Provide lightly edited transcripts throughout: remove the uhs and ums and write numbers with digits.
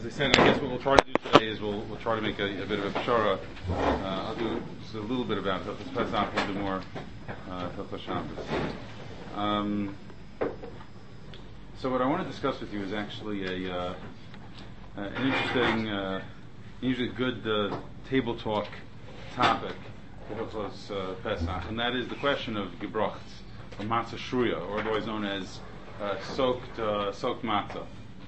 I said, I guess what we'll try to do today is we'll try to make a bit of a pshara. I'll do just a little bit about it. This Pesach will do more Hilchos Shabbos. So what I want to discuss with you is actually an interesting, usually good table talk topic for Hilchos Pesach, and that is the question of gebrochts, or matzah shruya, or otherwise known as soaked matzah.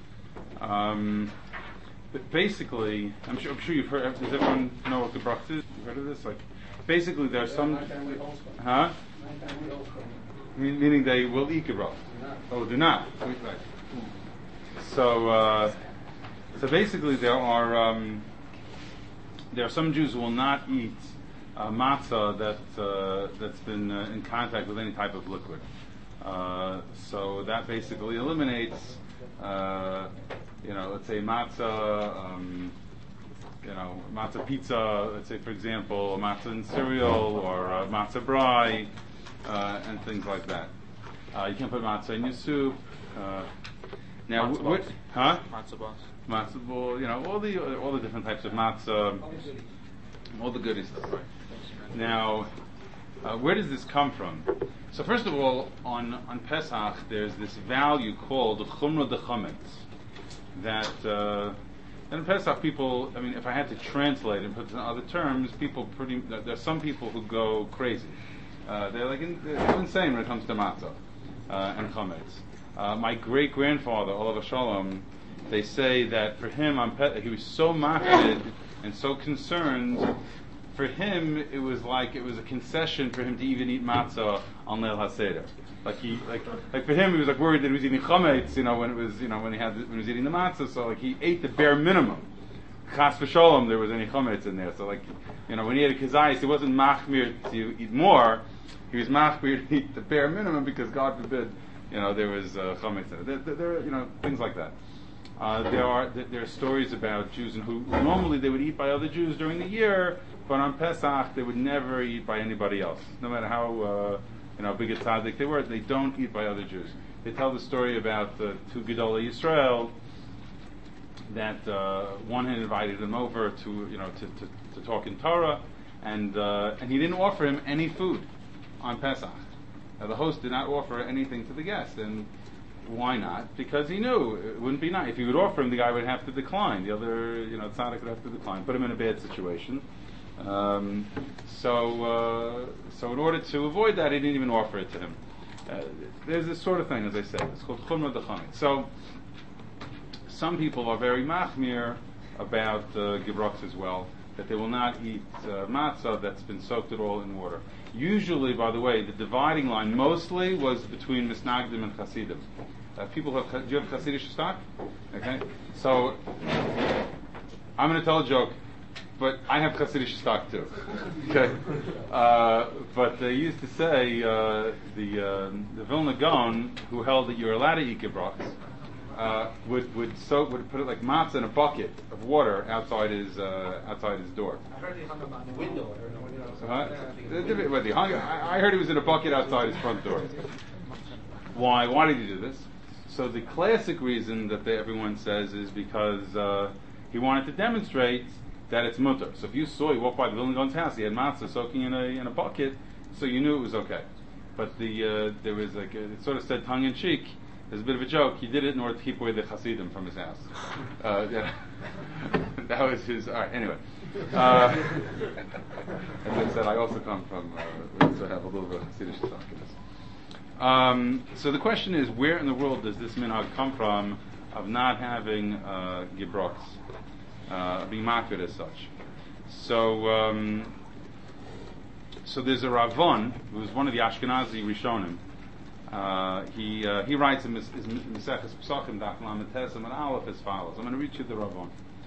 But basically, I'm sure you've heard. Does everyone know what gebrochts is? You've heard of this? Like, basically, there are some. Huh? Meaning they will eat gebrochts. Oh, do not. Right. So basically, there are some Jews who will not eat matzah that's been in contact with any type of liquid. So that basically eliminates, let's say matzah, matzah pizza, let's say for example, matzah in cereal, or matzah brie, and things like that. You can't put matzah in your soup. Now, Matzah balls. Matzah ball, all the different types of matzah, all the goody stuff, right? Now, where does this come from? So first of all, on Pesach, there's this value called chumrah de chametz. That in Pesach, people, if I had to translate and put it in other terms, there's some people who go crazy. They're insane when it comes to matzah and chametz. My great grandfather, Olav Shalom, they say that for him he was so machmid and so concerned. For him, it was a concession for him to even eat matzah on Leil HaSeder. Like for him, he was worried that he was eating chametz, when he was eating the matzah. So he ate the bare minimum. Chas v'sholom, there was any chametz in there. So when he had a kazayis, he wasn't machmir to eat more. He was machmir to eat the bare minimum because God forbid, there was chametz in it. There are things like that. There are stories about Jews who normally they would eat by other Jews during the year, but on Pesach they would never eat by anybody else, no matter how big a tzaddik they were. They don't eat by other Jews. They tell the story about two Gedolei Yisrael that one had invited him over to talk in Torah, and he didn't offer him any food on Pesach. Now, the host did not offer anything to the guest, and why not? Because he knew it wouldn't be nice. If he would offer him, the guy would have to decline. The other, tzaddik would have to decline, put him in a bad situation. So in order to avoid that, he didn't even offer it to him. There's this sort of thing, as I said. It's called chumrah de chametz. So some people are very machmir about gebrochts as well, that they will not eat matzah that's been soaked at all in water. Usually, by the way, the dividing line mostly was between misnagdim and chasidim. Do you have Hasidic stock? Okay, so I'm going to tell a joke, but I have Hasidic stock too. Okay, but they used to say the Vilna Gaon, who held that you're allowed to eat gebrochts, would put it like matzah in a bucket of water outside his door. I heard he hung him on the window. I heard he was in a bucket outside his front door. Why? Why did he do this? So the classic reason that everyone says is because he wanted to demonstrate that it's mutter. So if you walked by the Vilna Gaon's house, he had matzah soaking in a bucket, so you knew it was okay. But there was it sort of said tongue in cheek. There's a bit of a joke. He did it in order to keep away the Hasidim from his house. That was his. All right. Anyway, as I said, I also come from so have a little bit of Hasidic stock in this. So the question is, where in the world does this minhag come from of not having gebrochts, being makir as such? So there's a Ravon who was one of the Ashkenazi Rishonim. He writes in his Maseches Pesachim Daf Lamed Tes and Aleph as follows. I'm going to read you the Ravon.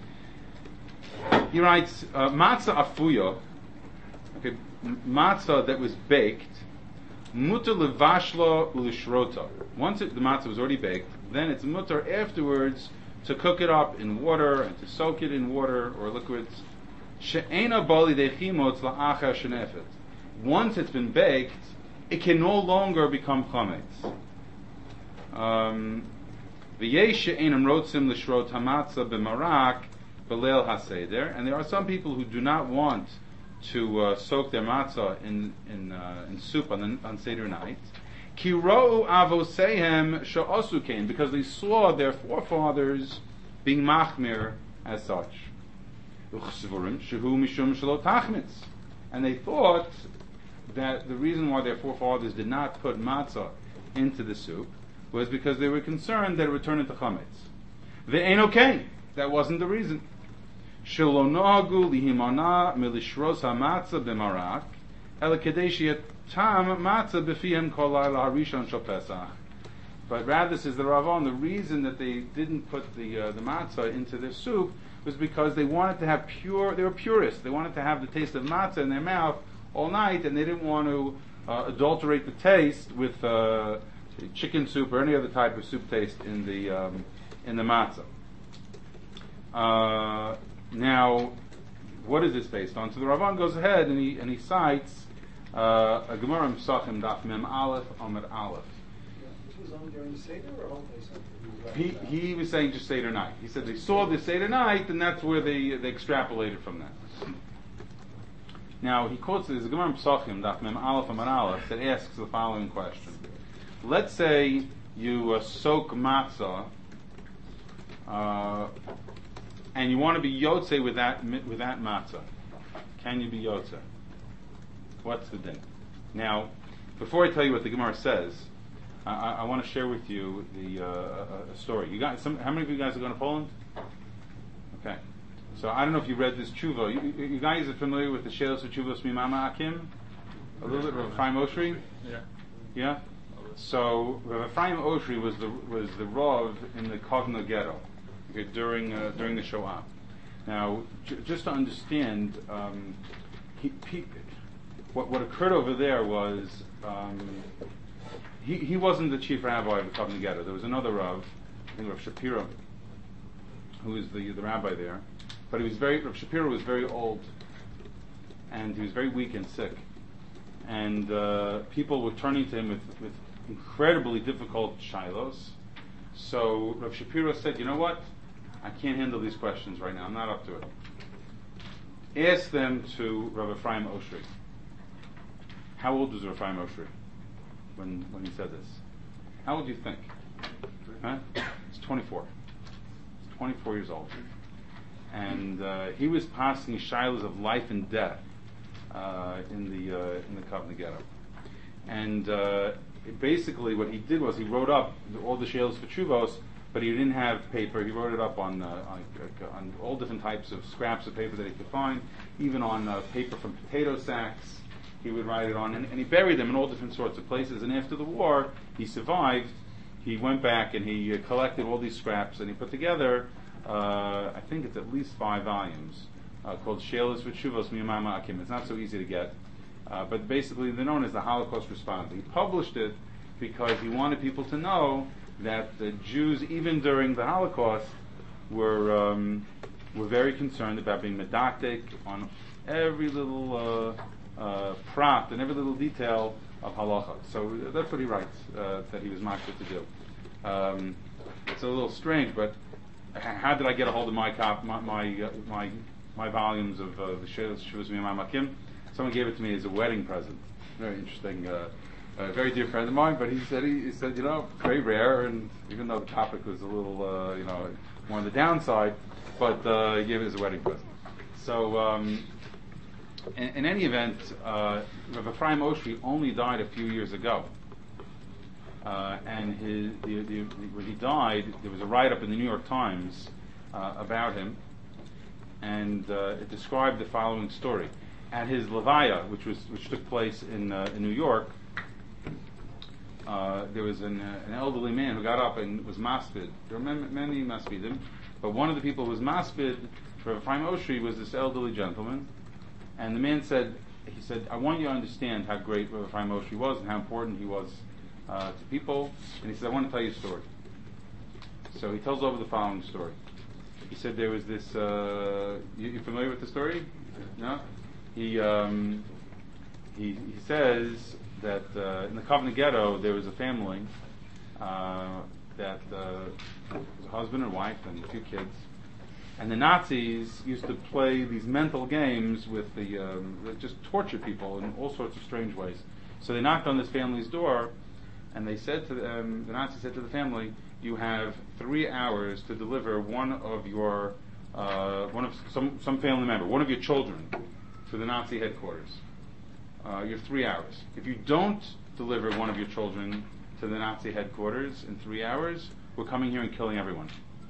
He writes matzah afuya, okay, matzah that was baked, mutar levashla ulishrota. Once the matzah was already baked, then it's mutar afterwards to cook it up in water and to soak it in water or liquids. She'ena bali dechimotz la'achar shenefet. Once it's been baked, it can no longer become chametz. V'yesh einam rotzim l'shrot hamatzah b'marak b'leil haseder, and there are some people who do not want to soak their matzah in soup on Seder night. Ki ro'u avosehem she'osu kein, because they saw their forefathers being machmir as such. Uchsvurim shehu mishum shelo tachmitz, and they thought that the reason why their forefathers did not put matzah into the soup was because they were concerned that it would turn into chametz. They ain't okay. That wasn't the reason. Shelo nohagu lihimana milishros hamatzah b'marak ela kedei sheyatam matzah b'fihem kol layla harishon shel Pesach. But rather, says the Ravan, the reason that they didn't put the matzah into their soup was because they wanted to have they were purists. They wanted to have the taste of matzah in their mouth all night, and they didn't want to adulterate the taste with chicken soup or any other type of soup taste in the matzah. Now, what is this based on? So the Ravan goes ahead and he cites a Gemara in Pesachim Daf Mem Aleph Amud Aleph. This was on during the Seder or all day Seder? He was saying just Seder night. He said they saw the Seder night, and that's where they extrapolated from that. Now he quotes this Gemara in Pesachim Daf Mem Aleph Amud Aleph that asks the following question: let's say you soak matzah, and you want to be yotze with that matzah. Can you be yotze? What's the din? Now, before I tell you what the Gemara says, I want to share with you a story. You guys, how many of you guys are going to Poland? Okay. So I don't know if you read this tshuva. You guys are familiar with the Shelos V'Tshuvos Mimama Akim? A little bit of Ephraim Oshri? Yeah. Yeah? So Ephraim Oshri was the Rav in the Kovna ghetto during the Shoah. Now, just to understand, what occurred over there was he wasn't the chief rabbi of the Kovna ghetto. There was another Rav, I think Rav Shapiro, who was the rabbi there. But Rav Shapiro was very old, and he was very weak and sick, and people were turning to him with incredibly difficult shilos. So Rav Shapiro said, "You know what? I can't handle these questions right now. I'm not up to it. Ask them to Rav Ephraim Oshri." How old was Rav Ephraim Oshri when he said this? How old do you think? Huh? He's 24. He's 24 years old. And he was passing shilas of life and death in the Kovna ghetto. And basically, what he did was he wrote up all the shilas for Tshuvos, but he didn't have paper. He wrote it up on all different types of scraps of paper that he could find, even on paper from potato sacks. He would write it on, and he buried them in all different sorts of places. And after the war, he survived. He went back and he collected all these scraps, and he put together, I think it's at least 5 volumes, called Shelos V'Tshuvos Miyamama Akim. It's not so easy to get, but basically they're known as the Holocaust Responder. He published it because he wanted people to know that the Jews, even during the Holocaust, were very concerned about being medactic on every little prat and every little detail of halacha. So that's what he writes that he was makshir to do. It's a little strange, but how did I get a hold of my volumes of the Shuvos Miyamam Akim? Someone gave it to me as a wedding present. Very interesting. A very dear friend of mine, but he said, very rare, and even though the topic was a little, more on the downside, but he gave it as a wedding present. So, in any event, Rav Ephraim Oshri only died a few years ago, and when he died, there was a write-up in the New York Times about him, and it described the following story. At his levaya, which took place in New York, there was an elderly man who got up and was maspid. There were many maspidim, but one of the people who was maspid for Ephraim Oshri was this elderly gentleman. And the man said, "I want you to understand how great Rav Ephraim Oshri was and how important he was to people." And he said, "I want to tell you a story." So he tells over the following story. He said there was this. You familiar with the story? No. He says that in the Kovna ghetto there was a family that was a husband and wife and 2 kids, and the Nazis used to play these mental games with that just torture people in all sorts of strange ways. So they knocked on this family's door, and they said to them, the Nazis said to the family, "You have 3 hours to deliver one of some family member, one of your children, to the Nazi headquarters. You have 3 hours. If you don't deliver one of your children to the Nazi headquarters in 3 hours, we're coming here and killing everyone."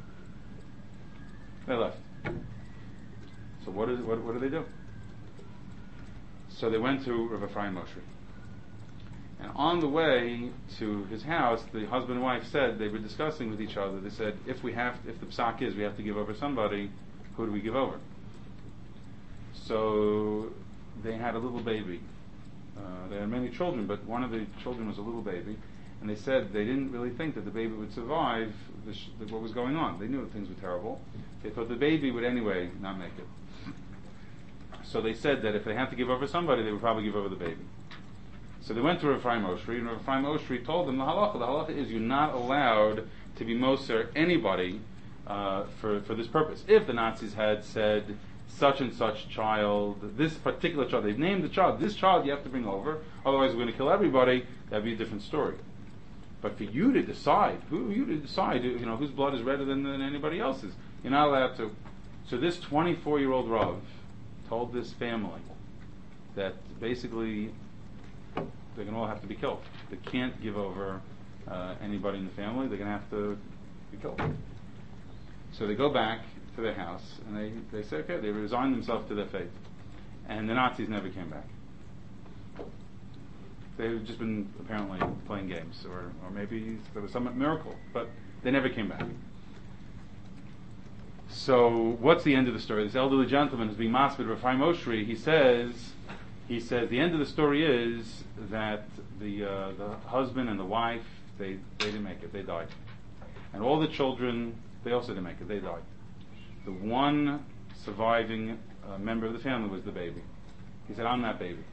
They left. So what do they do? So they went to Rav Ephraim Moshe. And on the way to his house, the husband and wife said, they were discussing with each other, they said, if the psak is we have to give over somebody, who do we give over? So they had a little baby. They had many children, but one of the children was a little baby. And they said they didn't really think that the baby would survive what was going on. They knew that things were terrible. They thought the baby would anyway not make it. So they said that if they had to give over somebody, they would probably give over the baby. So they went to Rav Ephraim Oshri, and Rav Ephraim Oshri told them the halacha. The halacha is you're not allowed to be moser anybody for this purpose. If the Nazis had said such and such child, this particular child, they've named the child, this child you have to bring over, otherwise we're going to kill everybody, that'd be a different story. But for you to decide, whose blood is redder than anybody else's, you're not allowed to. So this 24-year-old Rav told this family that basically they're going to all have to be killed. They can't give over anybody in the family. They're going to have to be killed. So they go back to their house and they say, okay, they resign themselves to their fate. And the Nazis never came back. They've just been apparently playing games, or maybe there was some miracle, but they never came back. So what's the end of the story? This elderly gentleman is being masbid Rav Ephraim Oshri. He says the end of the story is that the husband and the wife they didn't make it. They died, and all the children they also didn't make it. They died. The one surviving member of the family was the baby. He said, "I'm that baby."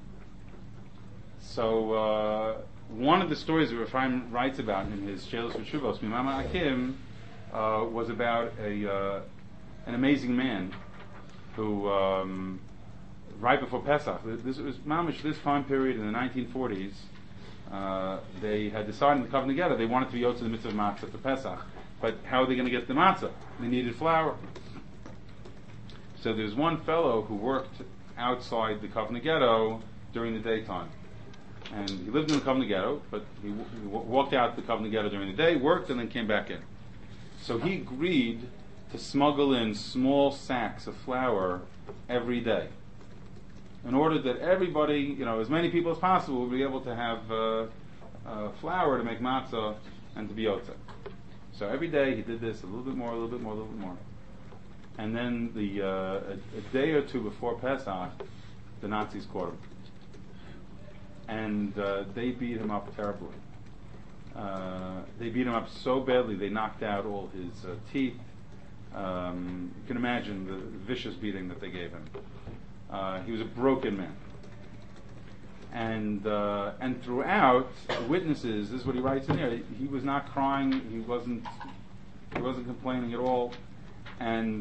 So one of the stories that Rav Ephraim writes about in his Shelos V'Tshuvos Mimama Akim was about an amazing man who right before Pesach, this was mamish this time period in the 1940s, they had decided to come together. They wanted to be yotze the mitzvah of matzah for Pesach, but how are they going to get the matzah? They needed flour. So there's one fellow who worked outside the Kovna ghetto during the daytime. And he lived in the Kovna ghetto, but he walked out the Kovna ghetto during the day, worked, and then came back in. So he agreed to smuggle in small sacks of flour every day, in order that everybody, as many people as possible, would be able to have flour to make matzah and to be yotze. So every day he did this, a little bit more, a little bit more, a little bit more. And then a day or two before Pesach, the Nazis caught him. And they beat him up terribly. They beat him up so badly they knocked out all his teeth. You can imagine the vicious beating that they gave him. He was a broken man. And throughout, the witnesses, this is what he writes in there, he was not crying, he wasn't complaining at all. And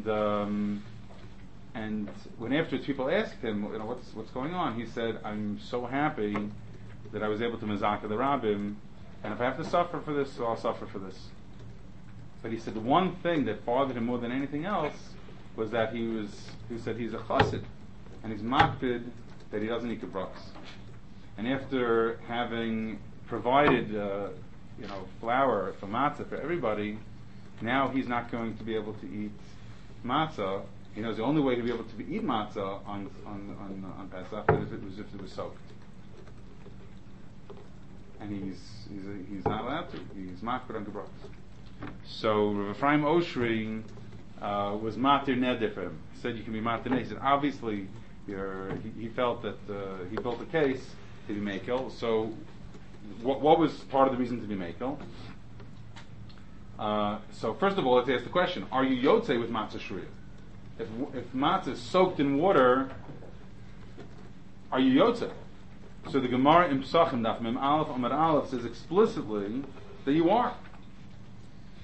when afterwards people asked him, what's going on, he said, "I'm so happy that I was able to mazaka the rabbim, and if I have to suffer for this, so I'll suffer for this." But he said the one thing that bothered him more than anything else was that he said he's a chassid, and he's makpid that he doesn't eat gebraks. And after having provided flour for matzah for everybody, now he's not going to be able to eat matzah. He knows the only way to be able to eat matzah on Pesach is if it was soaked. And he's not allowed to. He's makpid on gebraks. So Rav Ephraim Oshri was matir neder for him. He said you can be matir neder. He said obviously he felt that he built a case to be mekel. So what was part of the reason to be mekel? So first of all, let's ask the question: are you yotze with matzah shriya? If matzah is soaked in water, are you yotze? So the Gemara in Pesachim Daf Mem Aleph Amar Aleph says explicitly that you are.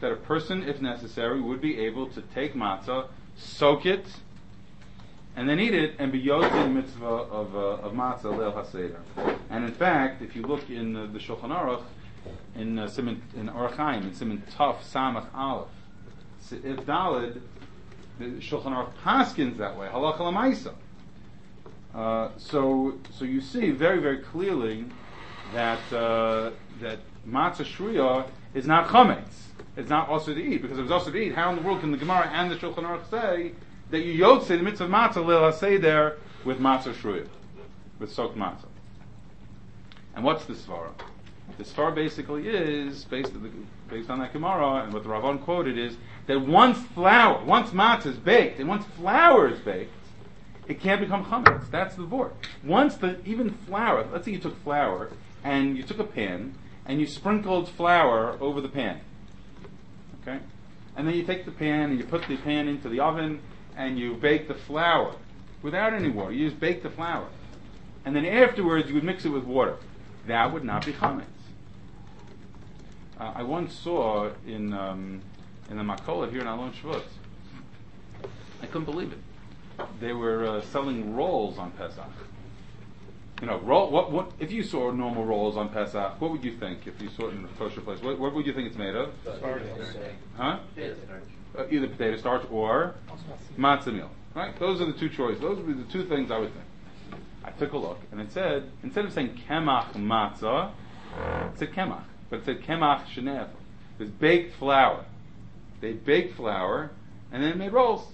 that a person, if necessary, would be able to take matzah, soak it, and then eat it, and be yotzei mitzvah of matzah leil haseder. And in fact, if you look in the Shulchan Aruch, in Orach Chaim, in Siman Taf Samach Aleph, if Daled, the Shulchan Aruch paskins that way, halacha l'maisa. So you see very, very clearly that that matzah shriya is not chametz. It's not also to eat, because if it was also to eat, how in the world can the Gemara and the Shulchan Aruch say that you yotzei the mitzvah of matzah leil haseder with matzah shriya, with soaked matzah? And what's the svara? The svara basically is based on that Gemara, and what the Ravan quoted is that once matzah is baked, and once flour is baked, it can't become chametz. That's the vort. Once even flour, let's say you took flour and you took a pan and you sprinkled flour over the pan. Okay? And then you take the pan and you put the pan into the oven and you bake the flour without any water. You just bake the flour. And then afterwards you would mix it with water. That would not be chametz. I once saw in the Makola here in Alon Shvut, I couldn't believe it. They were selling rolls on Pesach. You know, what if you saw normal rolls on Pesach, what would you think if you saw it in a kosher place? What would you think it's made of? Huh? Either potato starch or matzah meal. Right? Those are the two choices. Those would be the two things I would think. I took a look, and it said, instead of saying kemach matzah, it said kemach. But it said kemach shenef. There's baked flour. They baked flour, and then made rolls.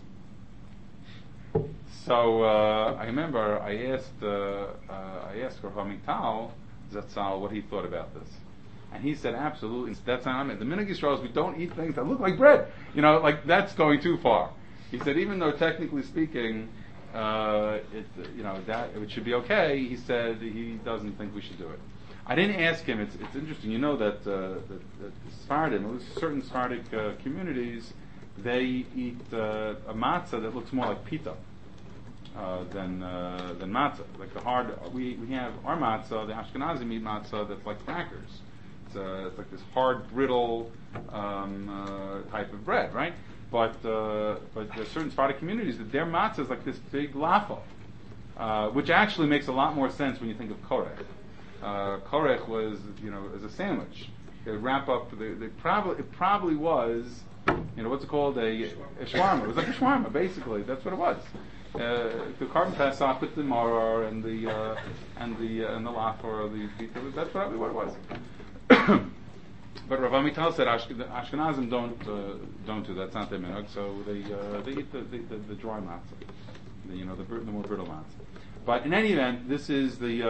So I remember I asked Rav Amital Zatzal what he thought about this, and he said absolutely that's not it. The minhag Yisrael is we don't eat things that look like bread. You know, like that's going too far. He said even though technically speaking, that it should be okay. He said he doesn't think we should do it. I didn't ask him. It's interesting. You know that Sephardim, at least certain Sephardic communities, they eat a matzah that looks more like pita than matzah. Like the hard, we have our matzah, the Ashkenazim eat matzah that's like crackers. It's like this hard, brittle type of bread, right? But there's certain Sephardic communities that their matzah is like this big lafo, which actually makes a lot more sense when you think of korech. Korech was, as a sandwich. They wrap up. It probably was, what's it called? A shawarma. It was like a shawarma, basically. That's what it was. The carbon pesach with the maror and the lafo or the pita. That's probably what it was. But Rav Amital said Ashkenazim don't do that. It's not their minhag. So they eat the dry matzah, the more brittle matzah. But in any event, this is the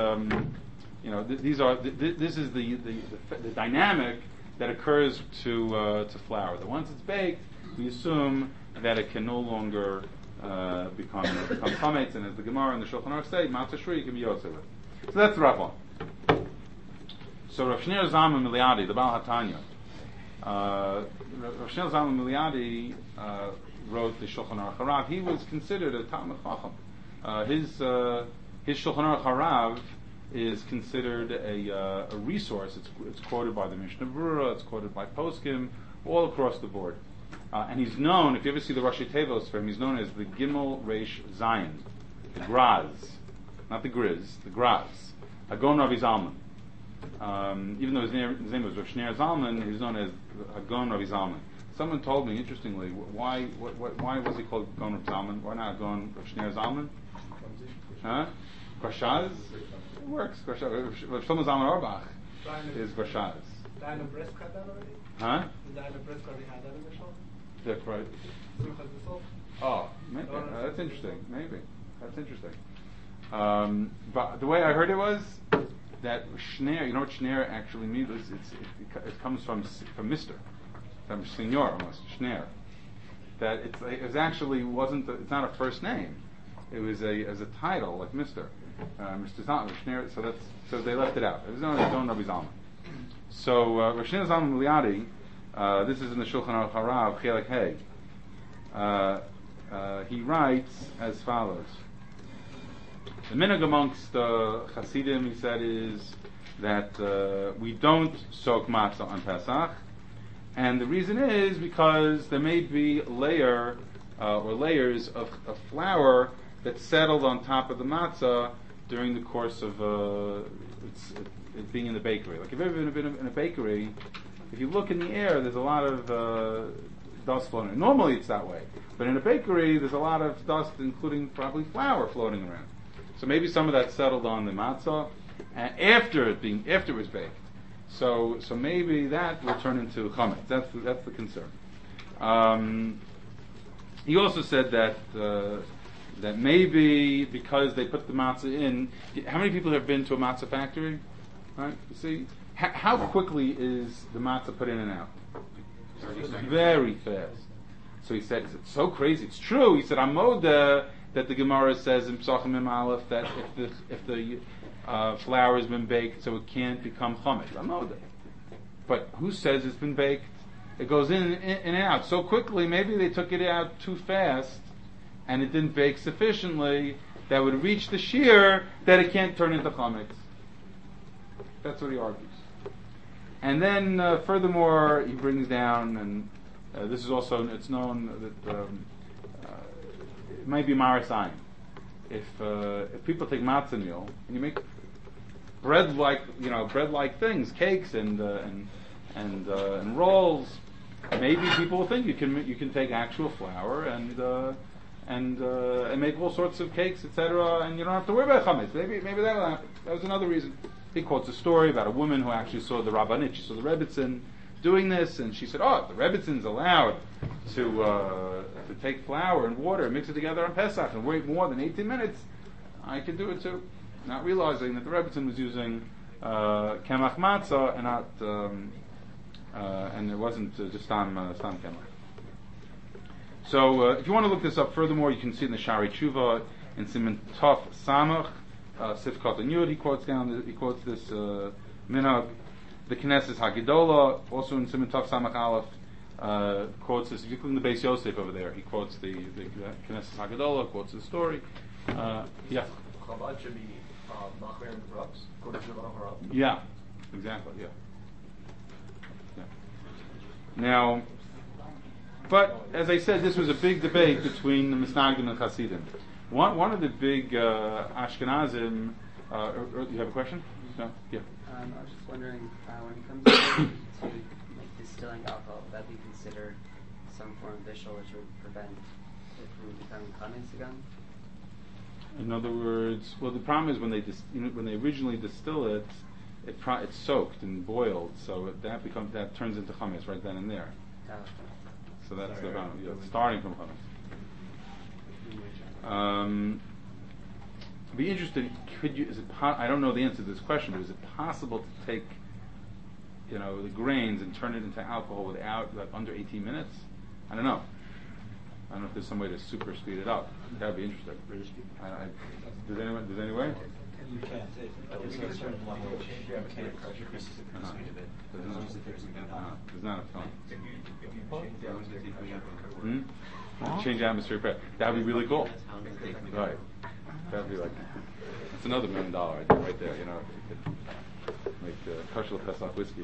this is the dynamic that occurs to flour. That once it's baked, we assume that it can no longer become chametz, and as the Gemara and the Shulchan Aruch say, matzah shri can be yotzei with. So that's the Rav. So Rav Shneur Zalman Miliadi, the Baal HaTanya, Rav Shneur Zalman Miliadi wrote the Shulchan Aruch Harav. He was considered a Talmid Chacham. His Shulchan Aruch Harav is considered a resource. It's quoted by the Mishnah Berurah, it's quoted by Poskim, all across the board. And he's known, if you ever see the Rashi Tevos for him, he's known as the Gimel Reish Zion, the Graz, not the Grizz, the Graz, Hagon Ravi Zalman. Even though his name was Rav Shneur Zalman, he's known as Hagon Ravi Zalman. Someone told me, interestingly, why was he called Hagon Rav Zalman? Why not Hagon Rav Shneur Zalman? Huh? Grashaz? It works. Rav Shlomo Zalman Auerbach is Grashaz. Huh? That's right. Oh, maybe. That's interesting. Maybe. That's interesting. But the way I heard it was that Shneur, you know what Shneur actually means? It comes from Mr. From Senior almost, Shneur. That it's not a first name. It was as a title, like Mr. Mr. Zalman, Shneur, so they left it out. It was known as Don Rabbi Zalman. So Rav Shneur Zalman Miliadi, this is in the Shulchan Aruch Harav, Chelek Hey. He writes as follows. The minhag amongst Hasidim, he said, is that we don't soak matzah on Pesach, And the reason is because there may be a layer or layers of flour that settled on top of the matzah during the course of it being in the bakery. Like if you've ever been in a bakery, if you look in the air, there's a lot of dust floating. Normally it's that way. But in a bakery, there's a lot of dust, including probably flour floating around. So maybe some of that settled on the matzah after it was baked. So maybe that will turn into chametz. That's the concern. He also said that maybe because they put the matzah in. How many people have been to a matzah factory? Right? You see, how quickly is the matzah put in and out? Very fast. So he said, it's so crazy. It's true. He said, Amoda, that the Gemara says in Psachim Mem Aleph that if the flour has been baked, so it can't become chametz. Amoda. But who says it's been baked? It goes in and out so quickly. Maybe they took it out too fast, and it didn't bake sufficiently that would reach the shear that it can't turn into chametz. That's what he argues. And then, furthermore, he brings down, and this is also, it's known that it might be marasayim. If people take matzah meal and you make bread-like things, cakes and rolls, maybe people will think you can take actual flour and make all sorts of cakes, etc., and you don't have to worry about chametz. Maybe that'll happen. That was another reason. He quotes a story about a woman who actually saw the Rabbanit. She saw the Rebbitzin doing this, and she said, "Oh, if the Rebbitzin's allowed to take flour and water and mix it together on Pesach and wait more than 18 minutes, I can do it too." Not realizing that the Rebbitzin was using kemach matzah and not and it wasn't just stam kemach. So, if you want to look this up furthermore, you can see it in the Shari Tshuva in Siman Tov Samach. Sifkot and Yud, he quotes this minhag. The Knesset Hagedola, also in Siman Tov Samach Aleph, quotes this. If you click on the Beis Yosef over there, he quotes the Knesset Hagedola, quotes the story. Yeah. Chabad should be machmir in the rubs, according to the Maharal. Yeah, exactly. Yeah. Now, but as I said, this was a big debate between the Misnagdim and Hasidim. One of the big Ashkenazim. You have a question? No? Yeah. I was just wondering, when it comes to distilling alcohol, would that be considered some form of bishul which would prevent it from becoming chametz again? In other words, well, the problem is when they originally distill it, it's soaked and boiled, so that turns into chametz right then and there. So that's the problem. Starting from chametz. I'd be interested. I don't know the answer to this question, but is it possible to take, the grains and turn it into alcohol without under 18 minutes? I don't know. I don't know if there's some way to super speed it up. That'd be interesting. Does any way? You can't. There's a certain level of you can't increase the speed of it. There's not a ton. Change atmosphere. That'd be really cool. Right. That'd be that's another $1 million idea right there. If you could make Kosher Pesach whiskey.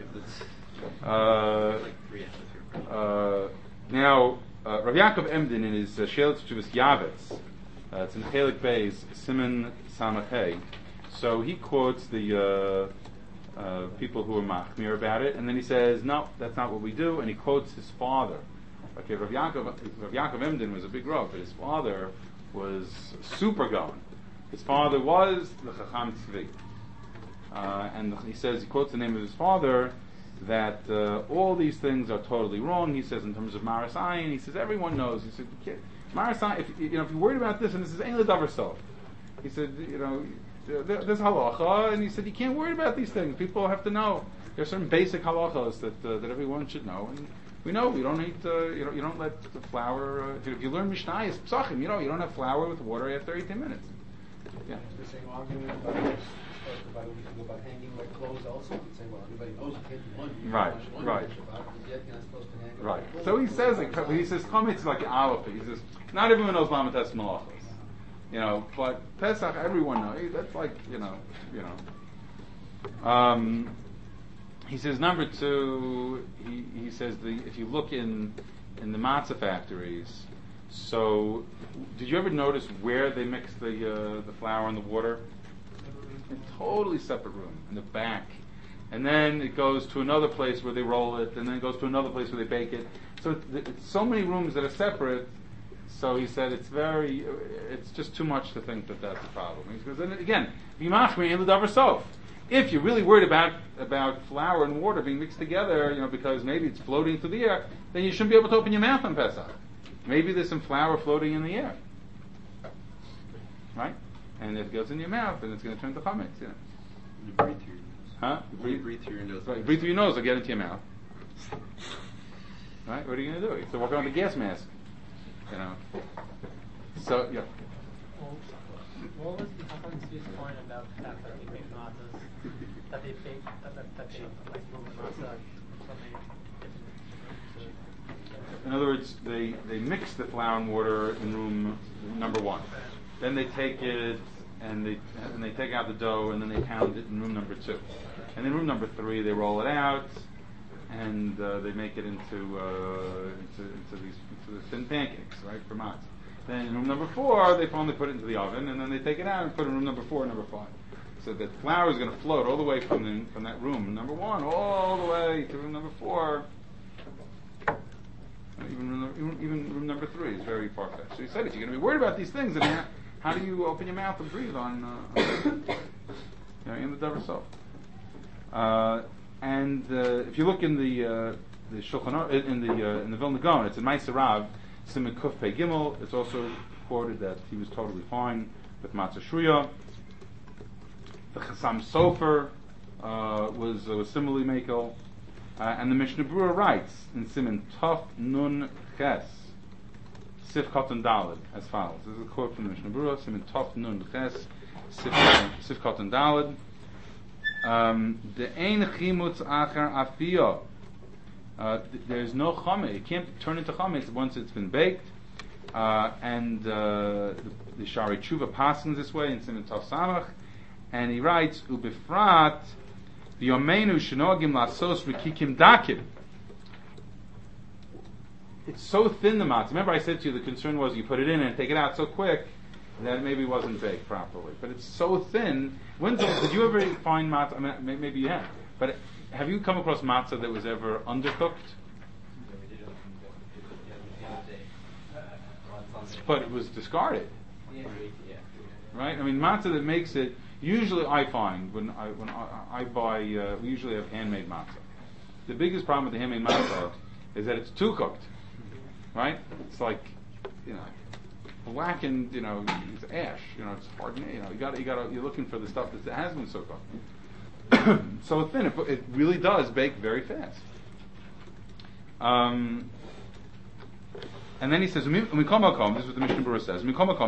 Now, Rav Yaakov Emden in his Shelet Tshuvas Yavetz, it's in Chelik Beis Siman Samachay. So he quotes the people who are machmir about it, and then he says, "No, that's not what we do." And he quotes his father. Okay, Rav Yaakov Emden was a big Rav, but his father was super going. His father was the Chacham Tzvi. And he quotes the name of his father, that all these things are totally wrong. He says in terms of Maras Ayin, he says everyone knows. He said, Maras Ayin, if you're worried about this, and this is Ein L'Davar Sof. He said, there's halacha, and he said you can't worry about these things. People have to know. There are certain basic halachas that everyone should know, and we know we don't eat. You don't let the flour. If you learn Mishnah, it's psachim. You don't have flour with water after 18 minutes. Yeah. The same argument about hanging like clothes also. Saying, well, everybody knows you can't do one. Right. Yet you're not supposed to hang. Right. So he says chametz is like an aleph. He says not everyone knows lamates malachos. But Pesach everyone knows. That's like he says number two. He says if you look in the matzah factories. So, did you ever notice where they mix the flour and the water? In a totally separate room in the back, and then it goes to another place where they roll it, and then it goes to another place where they bake it. So it's so many rooms that are separate. So he said it's just too much to think that that's a problem. Because then again, if you're really worried about flour and water being mixed together, because maybe it's floating through the air, then you shouldn't be able to open your mouth on Pesach. Maybe there's some flour floating in the air, right? And if it goes in your mouth, then it's going to turn to chametz. You breathe through your nose. Huh? You breathe through your nose. Right. Breathe through your nose, it'll get into your mouth. Right? What are you going to do? You have to walk around with a gas mask. So, yeah. What was the Chacham's point about the fact that they make matzahs, that they bake, that they like move matzah from a different. In other words, they mix the flour and water in room number one. Then they take it and they take out the dough and then they pound it in room number two. And in room number three they roll it out and they make it into the thin pancakes, right, for matzah. Then in room number four they finally put it into the oven and then they take it out and put it in room number 4 and number 5. So the flour is going to float all the way from that room number 1 all the way to room number 4. Even room number 3 is very far-fetched. So he said, if you're going to be worried about these things, then how do you open your mouth and breathe on in the Davar Sof? And if you look in the Shulchan Aruch, in the Vilna Gaon, it's in Ma'aser Rav, Siman Kuf Pei Gimel. It's also quoted that he was totally fine with Matzah Shruya. The Chassam Sofer was similarly makel. And the Mishnah Berurah writes in Siman Tov Nun Ches Sif Koton Daled as follows. This is a quote from the Mishnah Berurah, Siman Tov Nun Ches Sif Koton Daled. The Ein Chimutz Acher Afiyah. There's no chametz. It can't turn into chametz once it's been baked. And the Shari Tshuva passes this way in Siman Tov Samach, and he writes Ubifrat V'Yomeinu Shenogim Lasos Rikikim Dakim. It's so thin, the matzah. Remember, I said to you the concern was you put it in and take it out so quick that it maybe wasn't baked properly. But it's so thin. Did you ever find matzah? I mean, maybe you have. But have you come across matzah that was ever undercooked? But it was discarded. Right? I mean, matzah that makes it. Usually, I find when I buy, we usually have handmade matzah. The biggest problem with the handmade matzah is that it's too cooked. Right? It's like, blackened. It's ash. It's hard. You're looking for the stuff that has been so cooked. So thin. It really does bake very fast. And then he says, this is what the Mishnah Berurah says.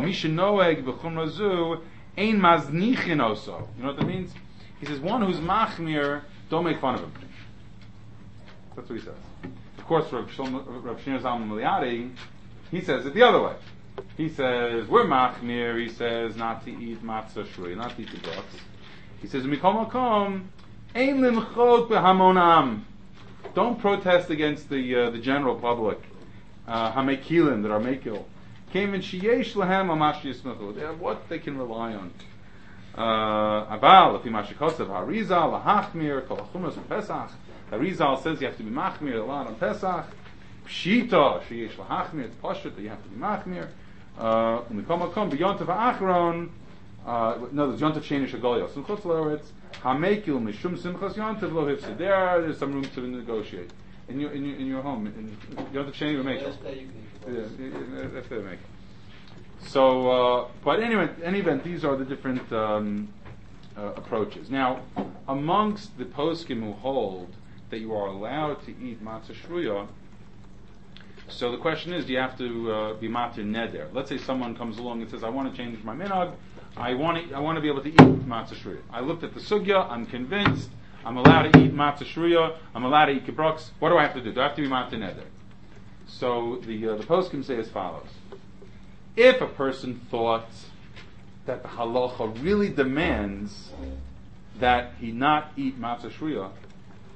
Ein maznichin oso. You know what that means? He says, one who's machmir, don't make fun of him. That's what he says. Of course, Rav Shneur Zalman Miliadi, he says it the other way. He says, we're machmir, he says, not to eat matzah shrui, not to eat the brooks. He says, Mikol Makom, ein limchot behamonam. Don't protest against the general public. Hamekilim, that are mekil. Came in sheyesh lahem amash yismachu. They have what they can rely on. Abal, if imashikosav harizal lahachmir kol chumras Pesach. Harizal says you have to be machmir a lot on Pesach. Pshita sheyesh lahachmir. It's pashut that you have to be machmir. Mikol makom b'yontav ha'achron. No, there's yontav sheni shagolios. In chutz la'aretz hamekil mishum simchas yontav lo hifsid. There's some room to negotiate. In your home, you have to change your makeup. That's the make. So, but anyway, in any event, these are the different approaches. Now, amongst the poskim who hold that you are allowed to eat matzah shruya, so the question is, do you have to be matir neder? Let's say someone comes along and says, "I want to change my minhag. I want to be able to eat matzah shruya. I looked at the sugya. I'm convinced." I'm allowed to eat matzah shruya. I'm allowed to eat kibbutz. What do I have to do? Do I have to be matzah neder? So the poskim say as follows: if a person thought that the halacha really demands that he not eat matzah shruya,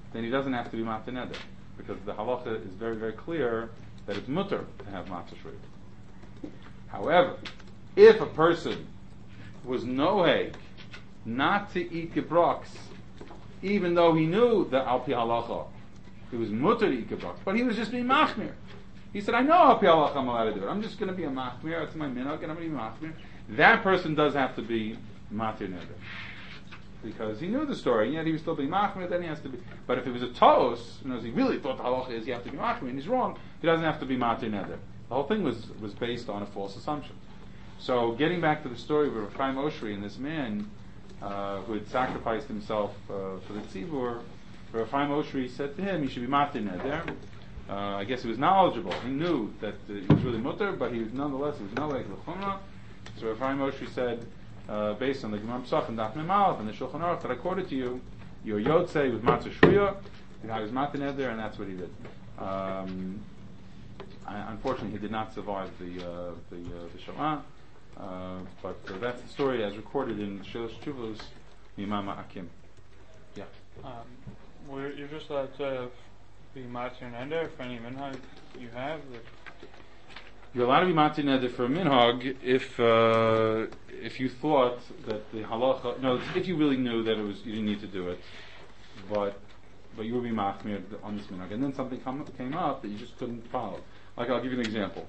then he doesn't have to be matir neder, because the halacha is very, very clear that it's mutter to have matzah shvuyah. However, if a person was noheg not to eat gebroks, even though he knew that al pi halacha it was mutter to eat gebroks, but he was just being machmir. He said, I know al pi halacha I'm allowed to do it. I'm just going to be a machmir. It's my minhag, and I'm going to be machmir. That person does have to be matir neder, because he knew the story, and yet he was still being machmir. Then he has to be. But if it was a toos, he really thought the halacha is you have to be machmir, and he's wrong. He doesn't have to be matir neder. The whole thing was based on a false assumption. So, getting back to the story of Rav Chaim Oshry and this man who had sacrificed himself for the tzibur, Rav Chaim Oshry said to him, he should be matir neder. I guess he was knowledgeable. He knew that he was really mutter, but he was nonetheless no like l'chumrah. So Rav Chaim Oshry said, based on the Gemara Pesach and Daf Mem Aleph and the Shulchan Aruch that I quoted to you, your Yotzei with matzah shvuyah, he was matir neder, and that's what he did. Unfortunately, he did not survive the Shoah, but that's the story as recorded in Shalosh Tshuvos Mimama Akim. Yeah. You're just allowed to be matir neder for any minhag you have. You're allowed to be matir neder for a minhag if you thought that the halacha. No, if you really knew that you didn't need to do it, but you would be machmir on this minhag, and then something came up that you just couldn't follow. Like, I'll give you an example.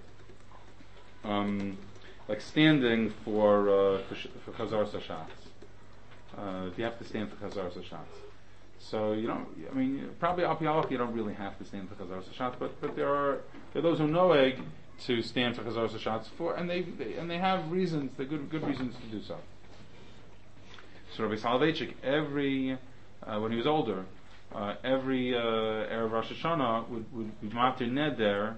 Like standing for Chazar Sashatz. You have to stand for Chazar Sashatz. So probably al pi halacha you don't really have to stand for Chazar Sashatz, but there are those who noeg to stand for Chazar Sashatz and they have reasons, they're good reasons to do so. So Rabbi Soloveitchik, when he was older, every Erev Rosh Hashanah would be matir neder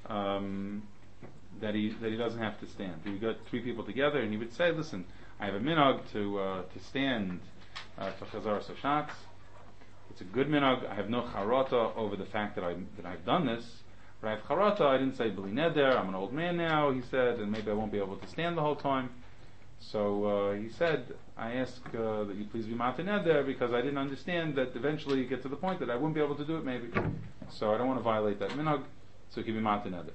that he doesn't have to stand. He would get three people together and he would say, listen, I have a minhag to stand for Chazar Sashatz. It's a good minhag. I have no charata over the fact that I've done this, but I have charata. I didn't say b'li neder. I'm an old man now, he said, and maybe I won't be able to stand the whole time. So he said, I ask that you please be matir neder because I didn't understand that eventually you get to the point that I wouldn't be able to do it maybe. So I don't want to violate that minhag, so he can be matir neder.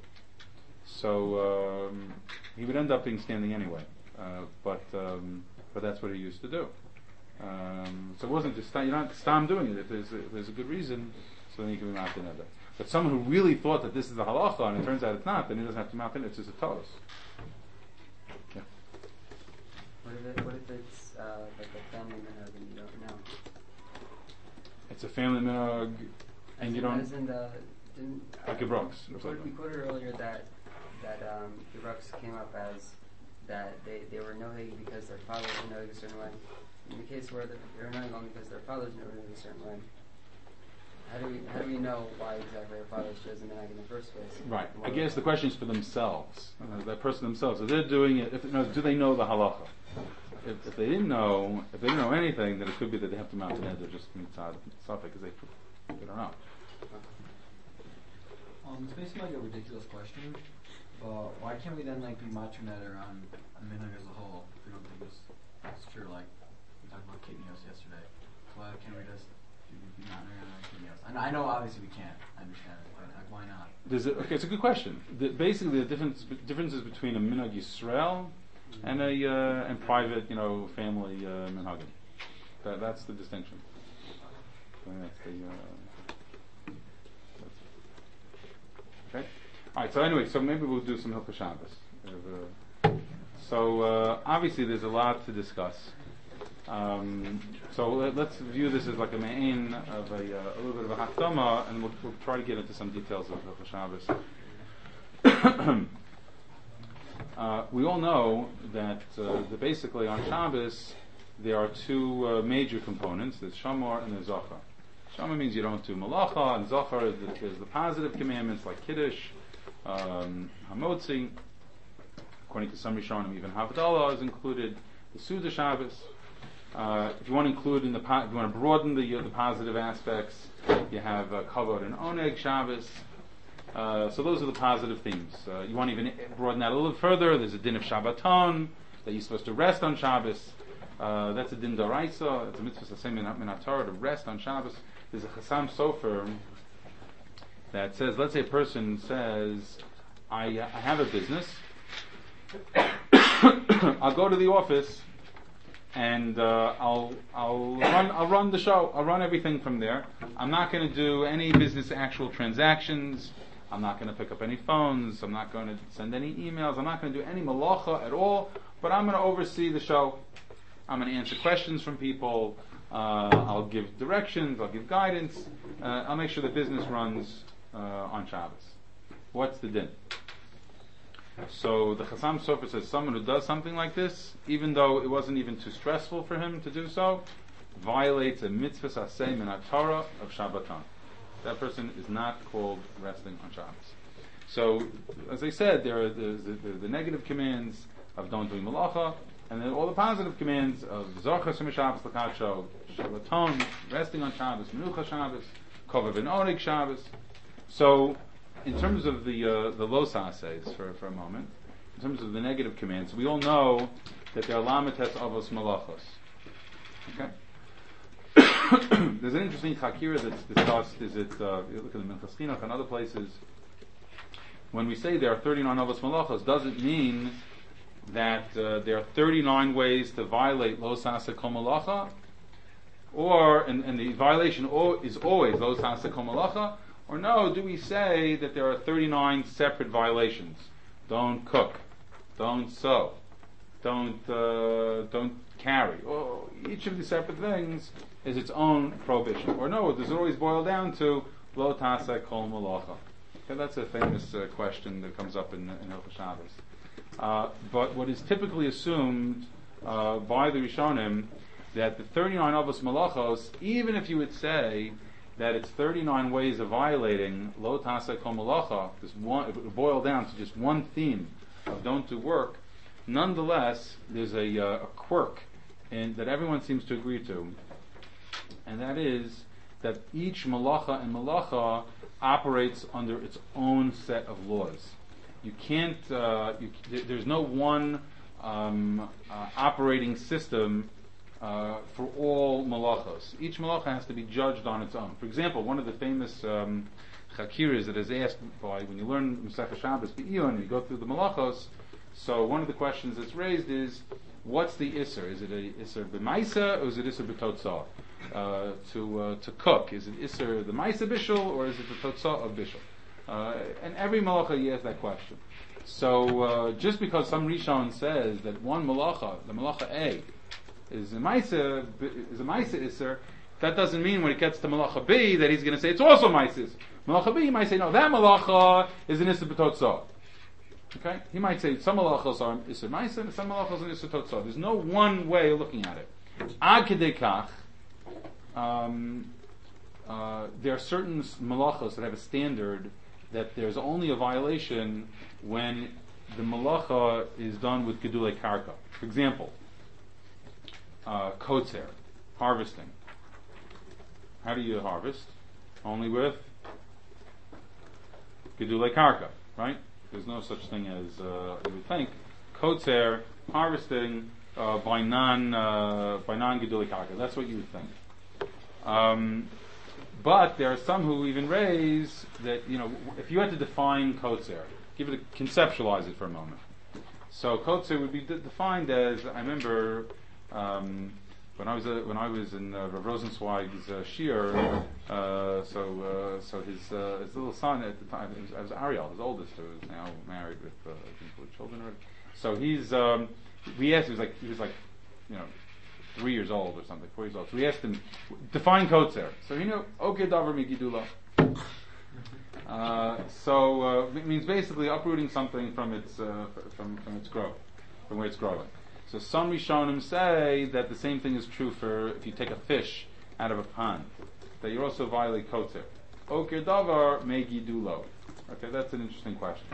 So he would end up being standing anyway, but that's what he used to do. So it wasn't just you're not stam doing it. If there's a good reason, so then you can be matir neder. But someone who really thought that this is the halacha and it turns out it's not, then he doesn't have to matir neder. It's just a toos. Yeah. What if it's like a family minhag and you don't know? It's a family minhag, and you don't. Like a Bronx. We quoted earlier that the Rucks came up as that they were noheg because their fathers were noheg a certain way. In the case where they're noheg only because their fathers were noheg a certain way, how do we know why exactly their fathers chose the minhag in the first place? Right. I guess the question is for themselves, that person themselves. If they're doing it, do they know the halacha? If they didn't know anything, then it could be that they have to matir neder just mitzad safek because they don't know. This may seem like a ridiculous question, but why can't we then be matir neder on minhag as a whole? If we don't think it's true. Like we talked about kitnios yesterday. Why can't we just be matir neder on kitnios? And I know obviously we can't. I understand it, but why not? It's a good question. Basically, the differences between a minhag Yisrael and a private, family minhagim. That's the distinction. Okay. All right. So anyway, maybe we'll do some Hilchos Shabbos. So obviously, there's a lot to discuss. So let's view this as like a main of a little bit of a hakdama, and we'll try to get into some details of Hilchos Shabbos. We all know that basically on Shabbos there are two major components. There's Shamar and there's Zachar. Shamar means you don't do Malacha, and Zachar there's the positive commandments like Kiddush, Hamotzi. According to some Rishonim, even Havdalah is included. The Suda Shabbos. If you want to include if you want to broaden the positive aspects, you have Kavod and Oneg Shabbos. So those are the positive themes. You want to even broaden that a little further. There's a din of Shabbaton that you're supposed to rest on Shabbos. That's a din d'oraisa. It's a mitzvah sasem min haTorah to rest on Shabbos. there's a Chassam Sofer that says, let's say a person says, I have a business, I'll go to the office and I'll run the show. I'll run everything from there. I'm not going to do any business actual transactions. I'm not going to pick up any phones. I'm not going to send any emails. I'm not going to do any malacha at all. But I'm going to oversee the show. I'm going to answer questions from people. I'll give directions. I'll give guidance. I'll make sure the business runs on Shabbos. What's the din? So the Chassam Sofer says someone who does something like this, even though it wasn't even too stressful for him to do so, violates a mitzvah aseh min Torah of Shabbaton. That person is not called resting on Shabbos. So, as I said, there are the negative commands of don't do malacha, and then all the positive commands of Zorchas Shabbos Lakacho, Shabbaton, resting on Shabbos, Menucha Shabbos, Kovav and Orig Shabbos. So, in terms of the los ases for a moment, in terms of the negative commands, we all know that there are lamites avos malachos. Okay. There's an interesting chakira that's discussed. Is it you look at the Minchas Chinuch and other places? When we say there are 39 avos malachos, doesn't mean that there are 39 ways to violate los asa kol malacha, and the violation is always los asa kol malacha. Or no, do we say that there are 39 separate violations? Don't cook, don't sew, don't carry. Oh, each of these separate things is its own prohibition. Or no, does it always boil down to lo tasa kol malacha? Okay, that's a famous question that comes up in Hilchos Shabbos. But what is typically assumed by the Rishonim, that the 39 avos malachos, even if you would say that it's 39 ways of violating lo tasa kol malacha, it would boil down to just one theme of don't do work. Nonetheless, there's a quirk that everyone seems to agree to, and that is that each malacha and malacha operates under its own set of laws. You can't. There's no one operating system for all malachos. Each malacha has to be judged on its own. For example, one of the famous chakiras that is asked by when you learn Masechah Shabbos Be'iyun, you go through the malachos. So one of the questions that's raised is, what's the isser? Is it a isser b'maisa or is it isser b'totzah? To cook, is it isser the maisa bishul or is it the totzah of bishul? And every malacha you ask that question. So just because some Rishon says that one malacha, the malacha A, is a maisa isser, that doesn't mean when it gets to malacha B that he's going to say it's also maisa. Malacha B, he might say no, that malacha is an isser b'totzah. Okay, he might say some malachos are isser maisa and some malachos are isser totzah. There's no one way of looking at it. Ad kedei kach, there are certain malachos that have a standard that there's only a violation when the malacha is done with gedulei karka. For example, kotzer, harvesting. How do you harvest? Only with gedulei karka, right? There's no such thing as you would think kotzer, harvesting by non gedulei karka. That's what you would think. But there are some who even raise that, if you had to define kotzer, conceptualize it for a moment. So kotzer would be defined as, I remember when I was in Rav Rosenzweig's shir, so his little son at the time, it was Ariel, his oldest, who is now married with I think 4 children already. So we asked, he was like 3 years old or something, 4 years old. So we asked him, define kotzer. So okay, davar migidula. So it means basically uprooting something from its growth, from where it's growing. So some Rishonim say that the same thing is true for if you take a fish out of a pond, that you also violate kotzer. Oker davar megidulo. Okay, that's an interesting question.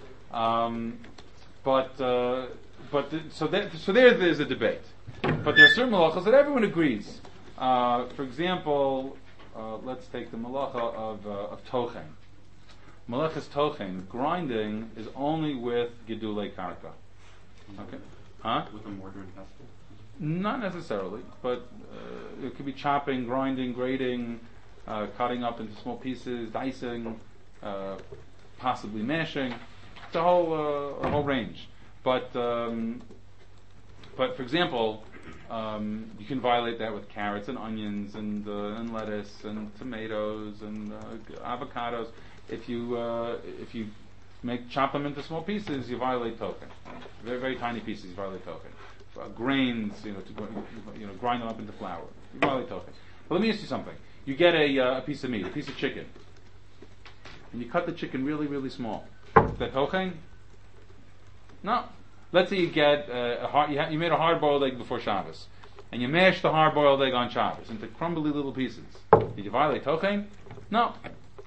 So there's a debate. But there are certain malachas that everyone agrees. For example, let's take the malacha of tochen. Malachas tochen, grinding, is only with gedulei karka. Okay. Huh? With a mortar and pestle? Not necessarily, but it could be chopping, grinding, grating, cutting up into small pieces, dicing, possibly mashing. It's a whole range. But for example, you can violate that with carrots and onions and lettuce and tomatoes and avocados. If you chop them into small pieces, you violate token. Very, very tiny pieces, you violate token. Grains, to grind them up into flour, you violate token. But let me ask you something. You get a piece of meat, a piece of chicken, and you cut the chicken really, really small. Is that token? No. Let's say you get you made a hard-boiled egg before Shabbos, and you mash the hard-boiled egg on Shabbos into crumbly little pieces. Did you violate tochen? No.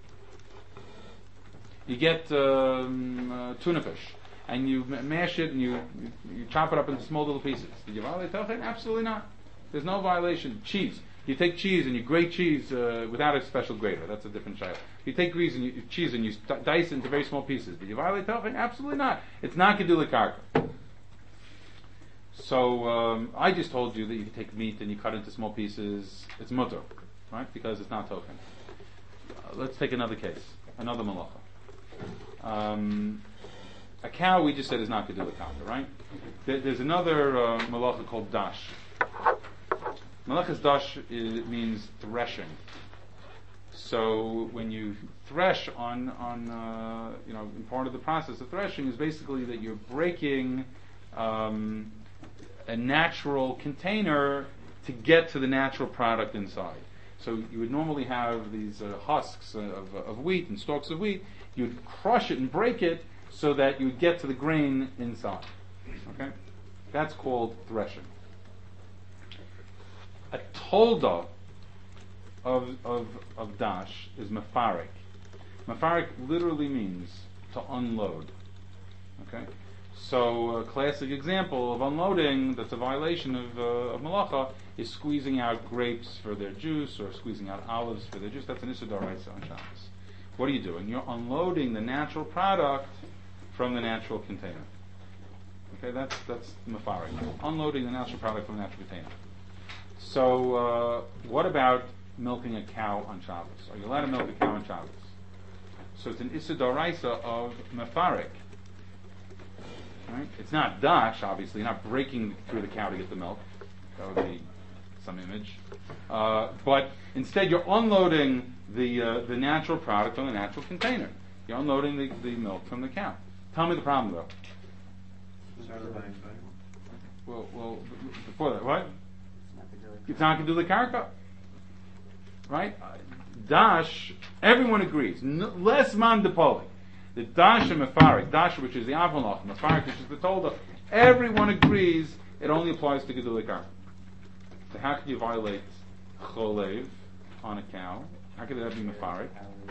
You get tuna fish, and you mash it and you chop it up into small little pieces. Did you violate tochen? Absolutely not. There's no violation. Cheese. You take cheese and you grate cheese without a special grater. That's a different shayla. You take cheese and you dice it into very small pieces. Did you violate tochen? Absolutely not. It's not gedulei karka. So I just told you that you take meat and you cut it into small pieces. It's mutter, right? Because it's not tochen. Let's take another case, another malacha. A cow, we just said, is not gedulei karka, right? There's another malacha called dash. Malachas dash means threshing. So when you thresh on in part of the process of threshing is basically that you're breaking a natural container to get to the natural product inside. So you would normally have these husks of wheat and stalks of wheat. You would crush it and break it so that you would get to the grain inside. Okay, that's called threshing. A tolda of dash is mefarik. Mefarik literally means to unload. Okay, so a classic example of unloading that's a violation of malacha is squeezing out grapes for their juice or squeezing out olives for their juice. That's an issur d'oraisa on Shabbos. What are you doing? You're unloading the natural product from the natural container. Okay, that's mefarik. Unloading the natural product from the natural container. So, what about milking a cow on Shabbos? Are you allowed to milk a cow on Shabbos? So it's an issur d'oraisa of mefarik. Right? It's not dash, obviously. You're not breaking through the cow to get the milk. That would be some image. But instead, you're unloading the natural product from the natural container. You're unloading the milk from the cow. Tell me the problem, though. Well, before that, what? It's not gedulei karka, right? Dash, everyone agrees. Less man depoli. The dash and mefarik, dash which is the avalach, mefarik which is the tolda, everyone agrees it only applies to gedulei karka. So how can you violate cholev on a cow? How could that be mefarik?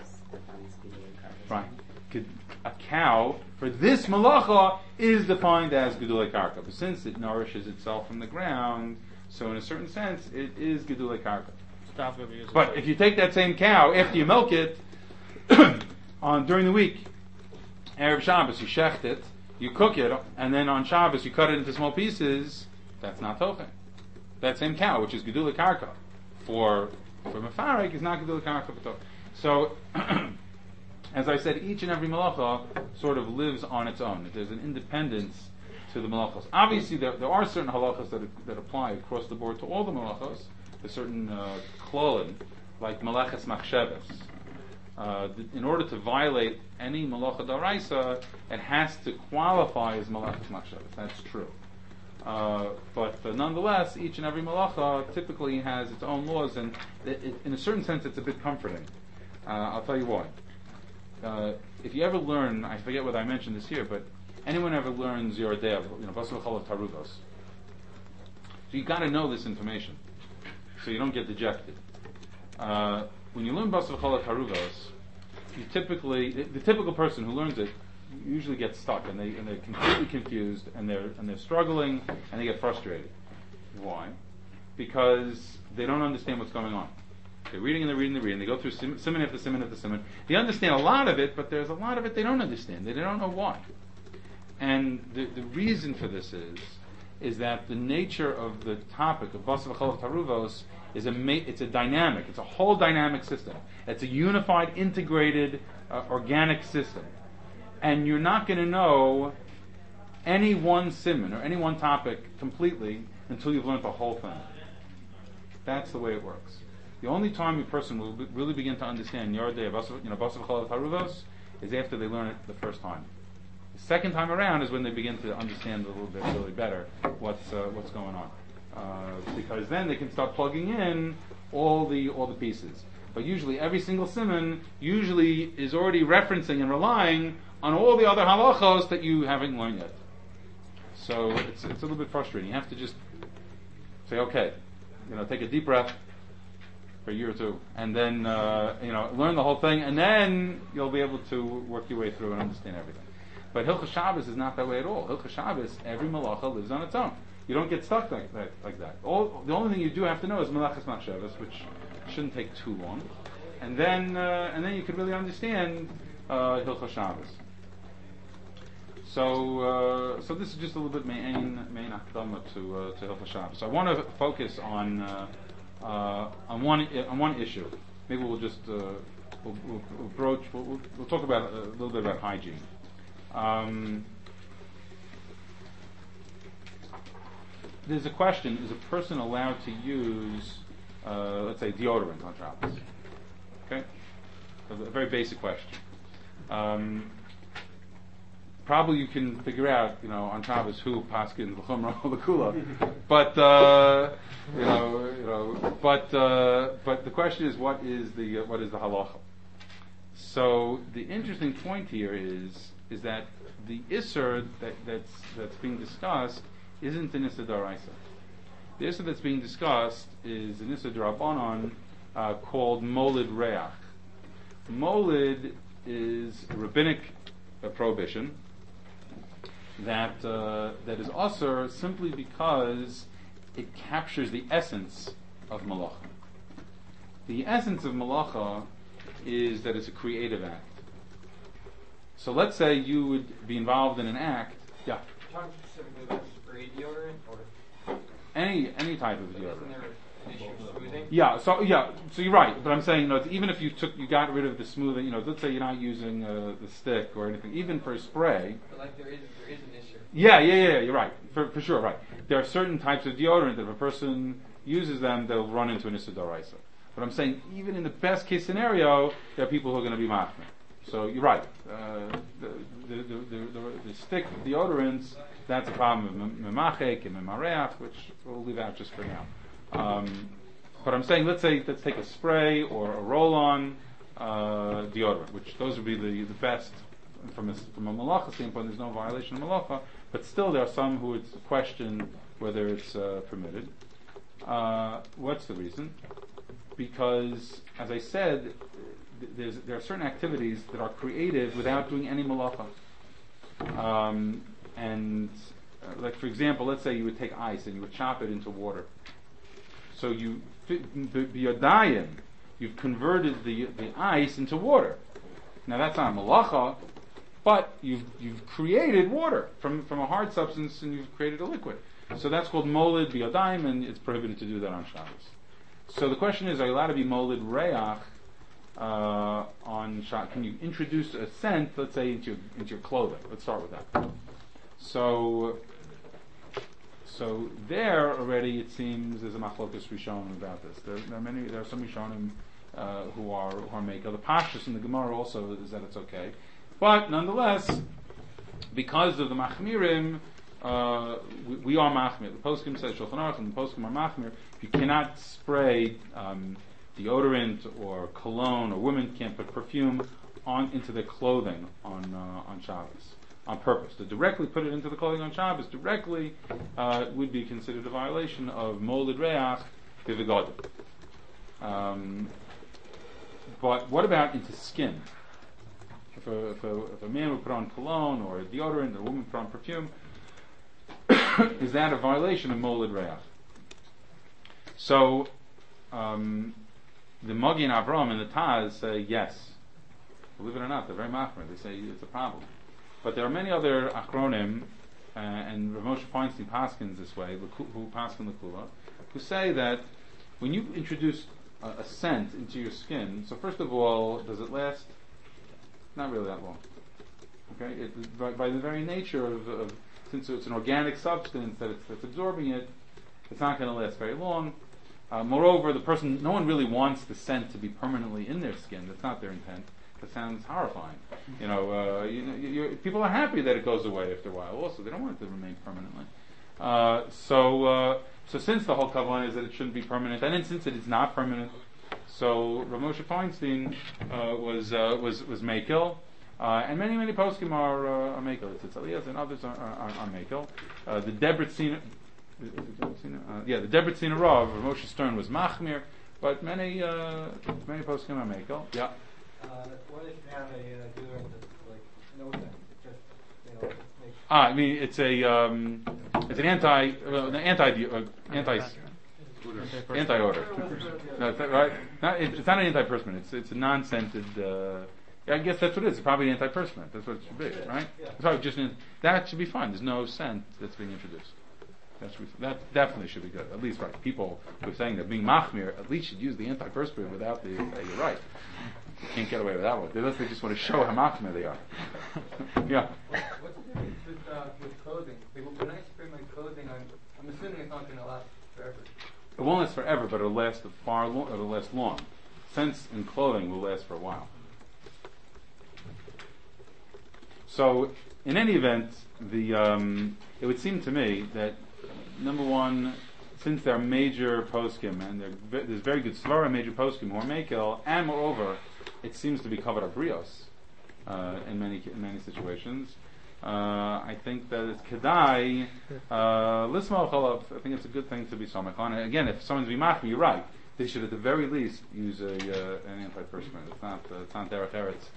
Right. A cow, for this malacha, is defined as gedulei karka. But since it nourishes itself from the ground, so in a certain sense, it is gedulei karka. But if you take that same cow, after you milk it, during the week, Erev Shabbos, you shecht it, you cook it, and then on Shabbos you cut it into small pieces, that's not tochen. That same cow, which is gedulei karka, for mefarik, is not gedulei karka. So, as I said, each and every malacha sort of lives on its own. There's an independence to the malachos. Obviously, there are certain halachas that apply across the board to all the malachos. There's certain klolim, like malachas machshavas. In order to violate any malacha d'oraisa, it has to qualify as malachas machshavas. That's true. But nonetheless, each and every malacha typically has its own laws, and in a certain sense, it's a bit comforting. I'll tell you why. If you ever learn, I forget whether I mentioned this here, but anyone ever learns Yordev, Basar V'chol of Taruvos. So you got to know this information, so you don't get dejected. When you learn Basar V'chol of Taruvos, you typically, the typical person who learns it usually gets stuck, and they're completely confused, and they're struggling, and they get frustrated. Why? Because they don't understand what's going on. They're reading and they're reading and they're reading. They go through siman after siman after siman. They understand a lot of it, but there's a lot of it they don't understand. They don't know why. And the reason for this is that the nature of the topic of Basar V'chol of Taruvos it's a dynamic. It's a whole dynamic system. It's a unified, integrated, organic system. And you're not going to know any one siman or any one topic completely until you've learned the whole thing. That's the way it works. The only time a person will really begin to understand Yardei Basav Chalav Haruvos is after they learn it the first time. The second time around is when they begin to understand a little bit really better what's going on, because then they can start plugging in all the pieces. But usually, every single siman usually is already referencing and relying on all the other halachos that you haven't learned yet. So it's a little bit frustrating. You have to just say, okay, take a deep breath for a year or two, and then learn the whole thing, and then you'll be able to work your way through and understand everything. But Hilchos Shabbos is not that way at all. Hilchos Shabbos, every malacha lives on its own. You don't get stuck like that. The only thing you do have to know is Melachas Machshavos, which shouldn't take too long, and then you can really understand Hilchos Shabbos. So this is just a little bit main akdama to Hilchos Shabbos. So I want to focus on one issue. Maybe we'll just we'll talk about a little bit about hygiene. There's a question: is a person allowed to use, let's say, deodorant on Shabbos? Okay, a very basic question. Probably you can figure out, on Shabbos who paskins the chumrah or the kula, but but the question is what is the halacha? So the interesting point here is that the isser that's being discussed isn't an isser d'oraisa. The isser that's being discussed is an isser d'rabbanan called molid reach. Molid is a rabbinic prohibition that is asur simply because it captures the essence of malacha. The essence of malacha is that it's a creative act. So let's say you would be involved in an act. Yeah. Talking specifically about spray deodorant or Any type of deodorant. isn't there an issue with smoothing? So you're right, but I'm saying, even if you got rid of the smoothing, let's say you're not using the stick or anything, even for spray. But there is an issue. Yeah, you're right, for sure, right. There are certain types of deodorant that if a person uses them, they'll run into an issur d'oraisa. But I'm saying, even in the best case scenario, there are people who are going to be machmir. So you're right. The stick deodorants, that's a problem with memachek and memareach, which we'll leave out just for now. But I'm saying, let's take a spray or a roll-on deodorant, which those would be the best from a malacha standpoint. There's no violation of malacha, but still there are some who would question whether it's permitted. What's the reason? Because, as I said, there are certain activities that are creative without doing any malacha. Like for example, let's say you would take ice and you would chop it into water. So you've converted the ice into water. Now that's not malacha, but you've created water from a hard substance and you've created a liquid. So that's called molid biyadayim, and it's prohibited to do that on Shabbos. So the question is, are you allowed to be molid reach on Shabbos? Can you introduce a scent, let's say, into your clothing? Let's start with that. So there already it seems there's a machlokas rishonim about this. There are some rishonim who are makel. The pashtus in the Gemara also is that it's okay, but nonetheless, because of the machmirim, we are machmir. The poskim says Shulchan Aruch and the poskim are machmir. You cannot spray deodorant or cologne, or women can't put perfume into their clothing on Shabbos on purpose. To directly put it into the clothing on Shabbos directly would be considered a violation of molid reach b'vigadim. But what about into skin? If a man would put on cologne or deodorant, or a woman put on perfume, is that a violation of molid reach? So the Magin Avram and the Taz say yes. Believe it or not, they're very machmir. They say it's a problem. But there are many other achronim, and Rav Moshe Feinstein paskins this way, who paskin the kula, who say that when you introduce a scent into your skin, so first of all, does it last? Not really that long. Okay, by the very nature of since it's an organic substance that's absorbing it, it's not going to last very long. Moreover, no one really wants the scent to be permanently in their skin. That's not their intent. That sounds horrifying. People are happy that it goes away after a while. Also, they don't want it to remain permanently. So since the whole kavanah is that it shouldn't be permanent, and then since it is not permanent, so Rav Moshe Feinstein was Mekel, and many poskim are Mekel. It's Elias and others are Mekel. The Debretziner Rav Moshe Stern was Machmir, but many poskim are Mekel. Yeah. What if you have a dealer that knows that just makes I mean, it's an anti-odor. No, right? It's not an antiperspirant. It's a non-scented. I guess that's what it is. It's probably an antiperspirant. That's what it should be, right? It's probably just that should be fine. There's no scent that's being introduced. That definitely should be good. At least, right? People who are saying that being machmir at least should use the antiperspirant without the. You're right. You can't get away with that one. They just want to show how machmir they are. Yeah. What's the difference with clothing? When I spray my clothing, I'm assuming it's not going to last forever. It won't last forever, but it'll last it'll last long. Scents in clothing will last for a while. So, in any event, it would seem to me that number one, since there are major poskim and there's very good svara major poskim who are mekel, and moreover, it seems to be covered up brios in many situations. I think that it's kedai lismal chalav. I think it's a good thing to be samech on. And again, if someone's bimachmi, you're right. They should at the very least use an antiperspirant. It's not derech eretz.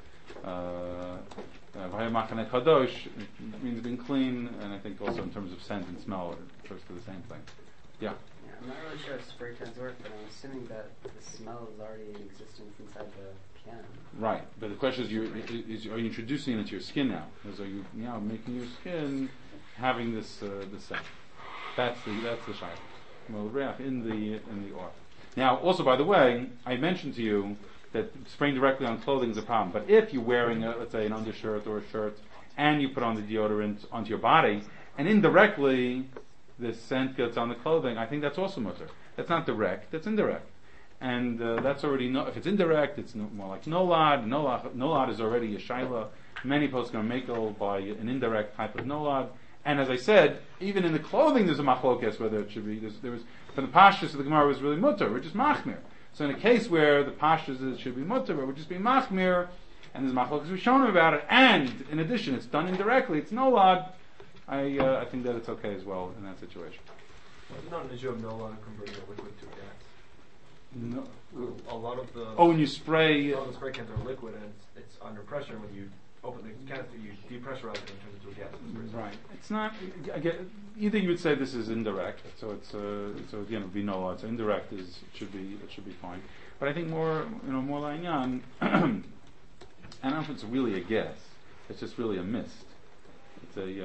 V'hayamachane kadosh means being clean, and I think also in terms of scent and smell, it refers to the same thing. Yeah. I'm not really sure if spray cans work, but I'm assuming that the smell is already in existence inside the can. Right, but the question is, are you introducing it into your skin now? Are you now making your skin having this scent? That's the shayla. Well, in the or. Now, also by the way, I mentioned to you that spraying directly on clothing is a problem. But if you're wearing, let's say, an undershirt or a shirt, and you put on the deodorant onto your body, and indirectly the scent gets on the clothing, I think that's also mutter. That's not direct, that's indirect. And that's already, if it's indirect, it's more like nolad. Nolad is already a shaila. Many posts are makel by an indirect type of nolad. And as I said, even in the clothing there's a machlokes whether it should be, there was, for the pashtus of the Gemara was really mutter, we're just machmir. So in a case where the pashtus is, it should be mutter, but we're just being machmir, and there's machlokes we've shown about it, and in addition it's done indirectly, it's nolad, I think that it's okay as well in that situation. It's not an issue of no longer converting a liquid to gas. No. A lot of the when you spray, all the spray cans are liquid and it's under pressure. When you open the canister, you depressurize it and it turns into a gas. Right. It's not. Either you would say this is indirect, so it's so again it would be no. So indirect it should be fine. But I think more lying on. I don't know if it's really a gas. It's just really a mist. It's a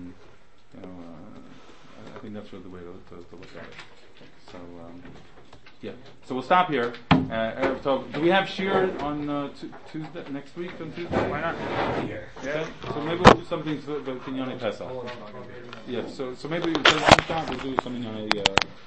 I think that's really the way to look at it. So. Yeah, so we'll stop here. Do we have shir on Tuesday next week on Tuesday? Why not? Yeah. So maybe we'll do something for the Kinyane Pesach. Yeah. So maybe we'll do some Kinyane